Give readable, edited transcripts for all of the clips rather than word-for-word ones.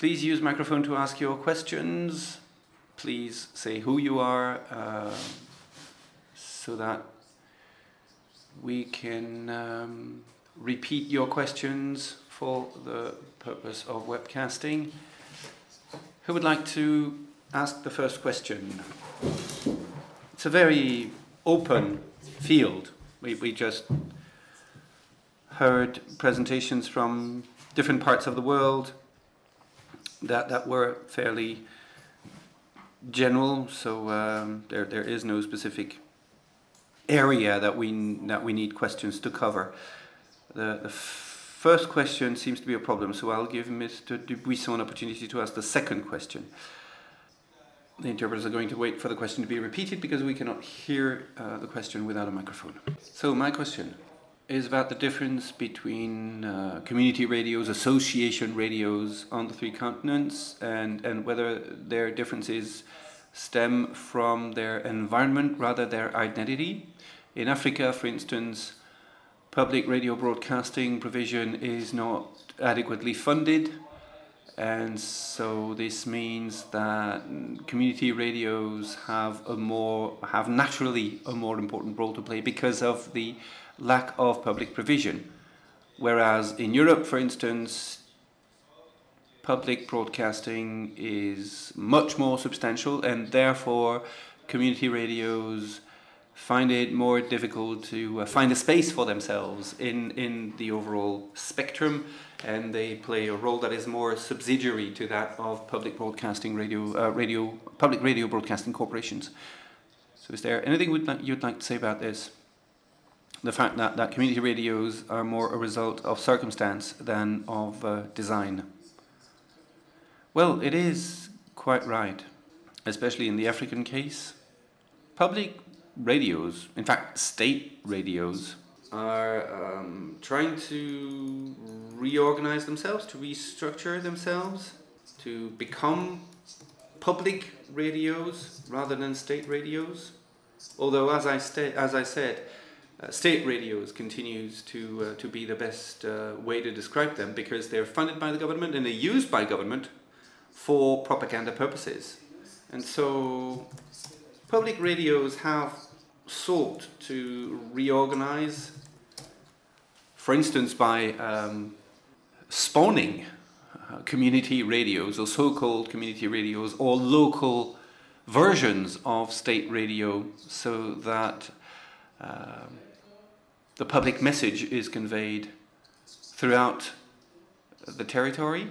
Please use microphone to ask your questions. Please say who you are so that we can repeat your questions for the purpose of webcasting. Who would like to ask the first question? It's a very open field. We just heard presentations from different parts of the world that were fairly general, so there is no specific area that we need questions to cover. The first question seems to be a problem, so I'll give Mr. Dubuisson an opportunity to ask the second question. The interpreters are going to wait for the question to be repeated because we cannot hear the question without a microphone. So my question is about the difference between community radios, association radios on the three continents, and whether their differences stem from their environment rather their identity. In Africa, for instance, public radio broadcasting provision is not adequately funded, and so this means that community radios have naturally a more important role to play because of the lack of public provision. Whereas in Europe, for instance, public broadcasting is much more substantial, and therefore community radios find it more difficult to find a space for themselves in the overall spectrum, and they play a role that is more subsidiary to that of public broadcasting public radio broadcasting corporations. So is there anything you'd like to say about this? The fact that community radios are more a result of circumstance than of design. Well, it is quite right, especially in the African case. Public radios, in fact state radios, are trying to reorganize themselves, to restructure themselves, to become public radios rather than state radios. Although, as I said, state radios continues to be the best way to describe them because they're funded by the government and they're used by government for propaganda purposes. And so public radios have sought to reorganize, for instance, by spawning community radios or so-called community radios or local versions of state radio so that the public message is conveyed throughout the territory.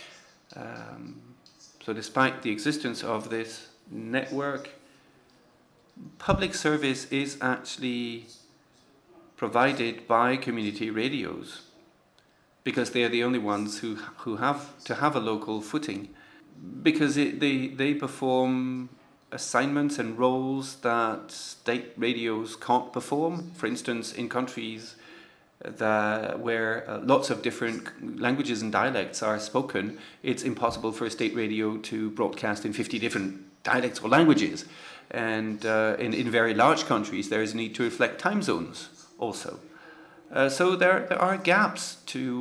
So despite the existence of this network, public service is actually provided by community radios because they are the only ones who have to have a local footing, because they perform assignments and roles that state radios can't perform. For instance, in countries where lots of different languages and dialects are spoken, it's impossible for a state radio to broadcast in 50 different dialects or languages. And in very large countries, there is a need to reflect time zones also. So there are gaps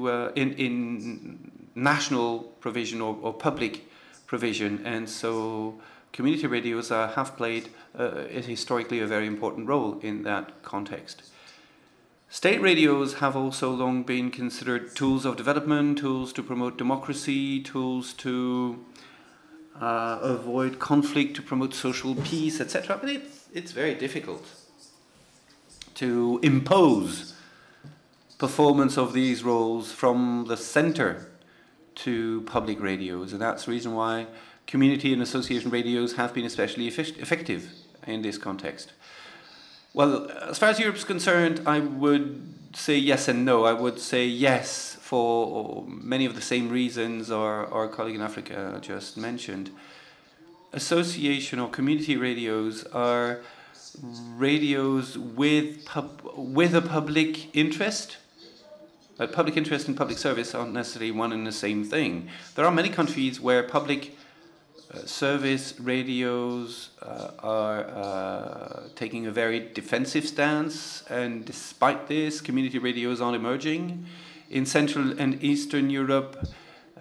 in national provision or public provision, and so community radios have played historically a very important role in that context. State radios have also long been considered tools of development, tools to promote democracy, tools to avoid conflict, to promote social peace, etc. But it's very difficult to impose performance of these roles from the center to public radios, and that's the reason why community and association radios have been especially effective in this context. Well, as far as Europe's concerned, I would say yes and no. I would say yes for many of the same reasons our colleague in Africa just mentioned. Association or community radios are radios with a public interest. Public interest and public service aren't necessarily one and the same thing. There are many countries where public service radios are taking a very defensive stance, and despite this, community radios are emerging. In Central and Eastern Europe,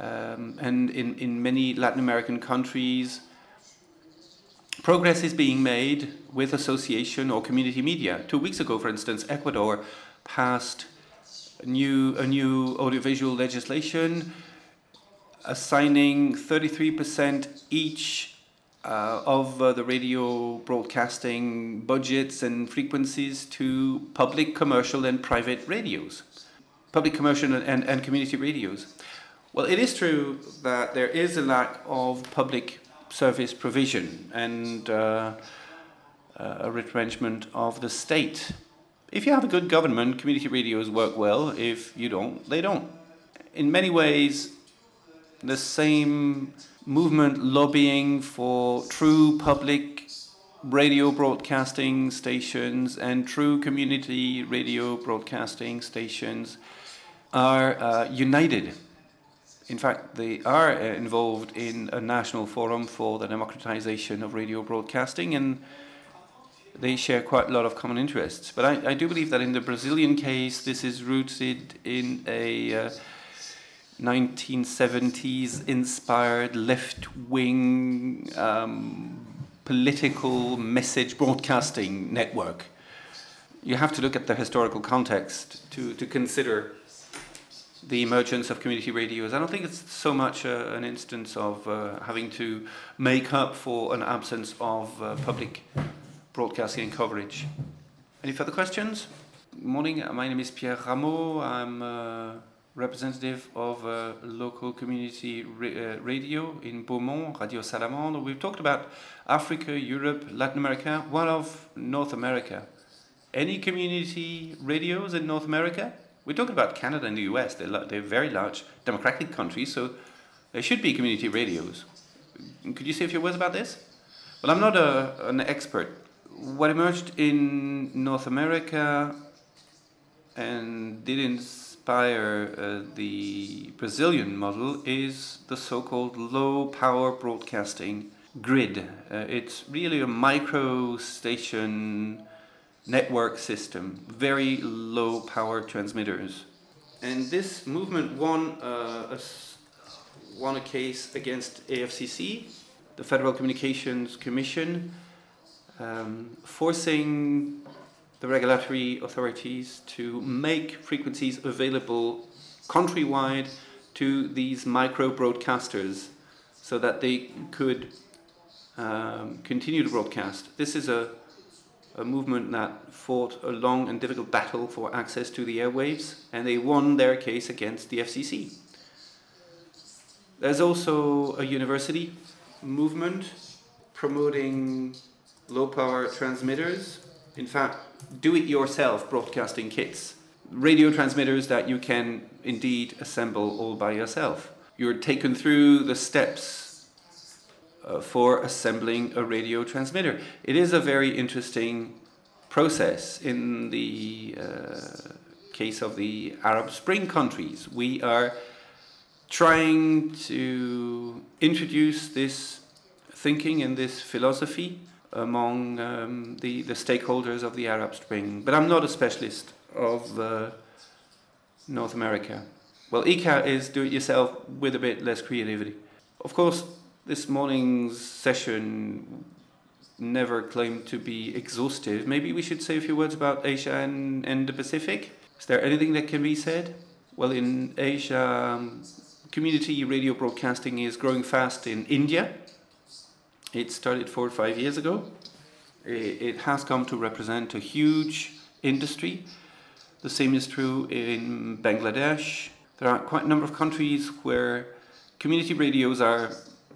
and in many Latin American countries, progress is being made with association or community media. 2 weeks ago, for instance, Ecuador passed a new audiovisual legislation assigning 33% each of the radio broadcasting budgets and frequencies to public, commercial and private radios. Public, commercial and community radios. Well, it is true that there is a lack of public service provision and a retrenchment of the state. If you have a good government, community radios work well. If you don't, they don't. In many ways, the same movement lobbying for true public radio broadcasting stations and true community radio broadcasting stations are united. In fact, they are involved in a national forum for the democratization of radio broadcasting, and they share quite a lot of common interests. But I do believe that in the Brazilian case, this is rooted in a 1970s inspired left-wing political message broadcasting network. You have to look at the historical context to consider the emergence of community radios. I don't think it's so much an instance of having to make up for an absence of public broadcasting coverage. Any further questions? Good morning, my name is Pierre Rameau. I'm a representative of a local community radio in Beaumont, Radio Salamandre. We've talked about Africa, Europe, Latin America. What of North America? Any community radios in North America? We're talking about Canada and the US. They're very large democratic countries, so there should be community radios. Could you say a few words about this? Well, I'm not an expert. What emerged in North America and did inspire the Brazilian model is the so-called low-power broadcasting grid. It's really a micro-station network system, very low power transmitters. And this movement won a case against AFCC, the Federal Communications Commission, forcing the regulatory authorities to make frequencies available countrywide to these micro broadcasters so that they could continue to broadcast. This is a movement that fought a long and difficult battle for access to the airwaves, and they won their case against the FCC. There's also a university movement promoting low-power transmitters. In fact, do-it-yourself broadcasting kits. Radio transmitters that you can indeed assemble all by yourself. You're taken through the steps for assembling a radio transmitter. It is a very interesting process. In the case of the Arab Spring countries, we are trying to introduce this thinking and this philosophy among the stakeholders of the Arab Spring. But I'm not a specialist of North America. Well, ICA is do-it-yourself with a bit less creativity. Of course, this morning's session never claimed to be exhaustive. Maybe we should say a few words about Asia and the Pacific. Is there anything that can be said? Well, in Asia, community radio broadcasting is growing fast in India. It started 4 or 5 years ago. It has come to represent a huge industry. The same is true in Bangladesh. There are quite a number of countries where community radios are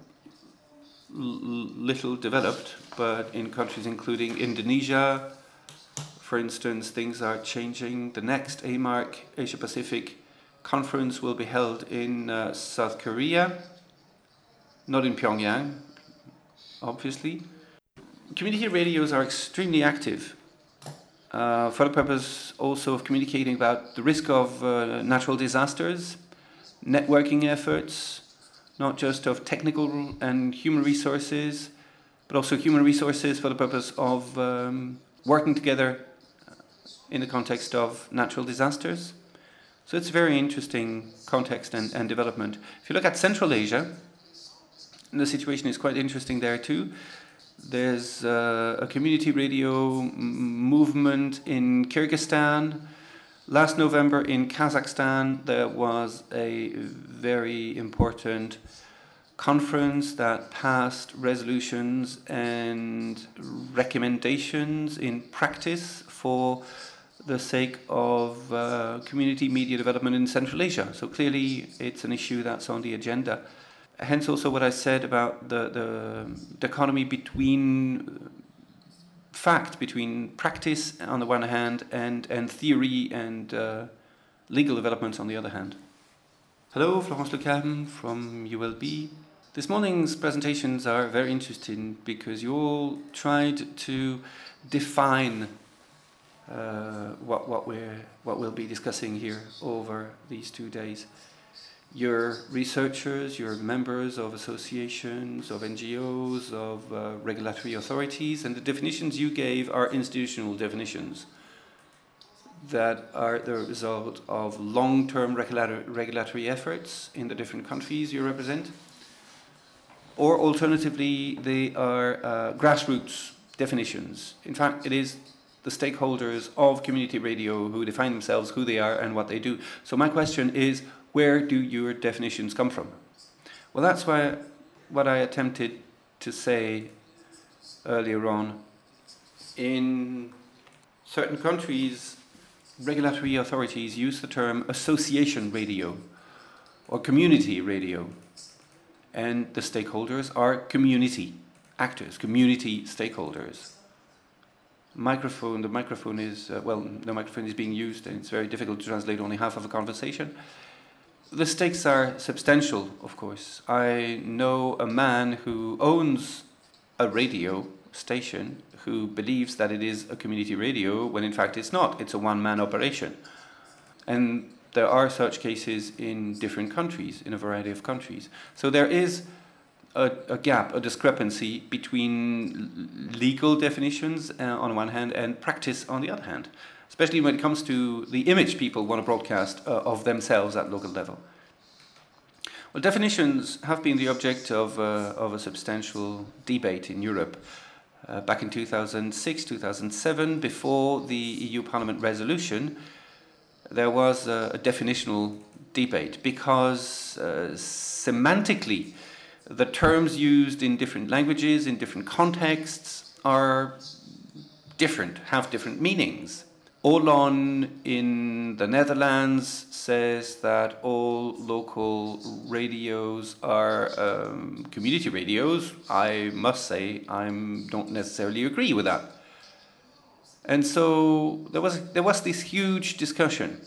little developed, but in countries including Indonesia, for instance, things are changing. The next AMARC Asia Pacific conference will be held in South Korea, not in Pyongyang, obviously. Community radios are extremely active for the purpose also of communicating about the risk of natural disasters, networking efforts, not just of technical and human resources, but also human resources for the purpose of working together in the context of natural disasters. So it's a very interesting context and development. If you look at Central Asia, the situation is quite interesting there too. There's a community radio movement in Kyrgyzstan. Last November in Kazakhstan, there was a very important conference that passed resolutions and recommendations in practice for the sake of community media development in Central Asia. So clearly it's an issue that's on the agenda. Hence also what I said about the dichotomy between fact, between practice on the one hand and theory and legal developments on the other hand. Hello, Florence Le Carme from ULB. This morning's presentations are very interesting because you all tried to define what we'll be discussing here over these 2 days. You're researchers, you're members of associations, of NGOs, of regulatory authorities, and the definitions you gave are institutional definitions that are the result of long-term regulatory efforts in the different countries you represent. Or alternatively, they are grassroots definitions. In fact, it is the stakeholders of community radio who define themselves, who they are and what they do. So my question is, where do your definitions come from? Well, that's what I attempted to say earlier on. In certain countries, regulatory authorities use the term association radio or community radio. And the stakeholders are community actors, community stakeholders. The microphone is being used and it's very difficult to translate only half of a conversation. The stakes are substantial, of course. I know a man who owns a radio station who believes that it is a community radio when in fact it's not. It's a one-man operation. And there are such cases in different countries, in a variety of countries. So there is a gap, a discrepancy between legal definitions on one hand and practice on the other hand, especially when it comes to the image people want to broadcast of themselves at local level. Well, definitions have been the object of a substantial debate in Europe. Back in 2006, 2007, before the EU Parliament resolution, there was a definitional debate because semantically the terms used in different languages, in different contexts are different, have different meanings. Olon in the Netherlands says that all local radios are community radios. I must say I don't necessarily agree with that. And so there was this huge discussion,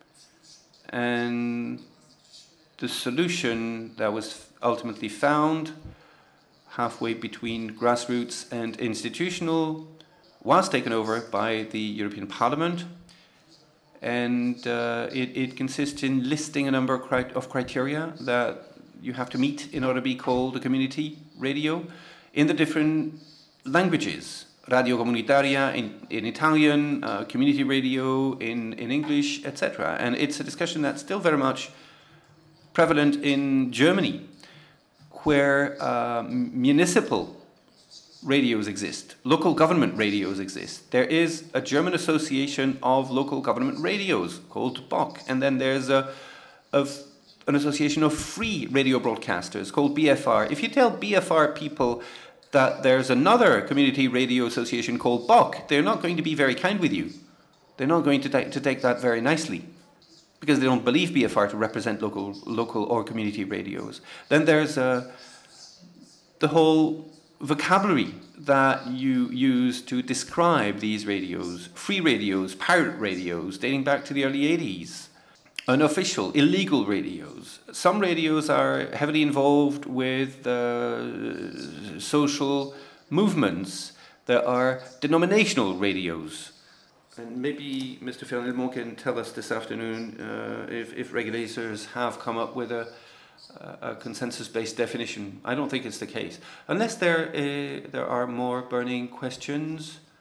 and the solution that was ultimately found, halfway between grassroots and institutional, was taken over by the European Parliament, and it consists in listing a number of criteria that you have to meet in order to be called a community radio in the different languages. Radio comunitaria in Italian, community radio in English, etc. And it's a discussion that's still very much prevalent in Germany, where municipal radios exist, local government radios exist. There is a German association of local government radios called BOK, and then there's an association of free radio broadcasters called BFR. If you tell BFR people that there's another community radio association called BOK, they're not going to be very kind with you. They're not going to take that very nicely because they don't believe BFR to represent local or community radios. Then there's the whole vocabulary that you use to describe these radios, free radios, pirate radios, dating back to the early 80s. Unofficial, illegal radios. Some radios are heavily involved with social movements. There are denominational radios. And maybe Mr. Fernelmont can tell us this afternoon if regulators have come up with a consensus-based definition. I don't think it's the case. Unless there are more burning questions.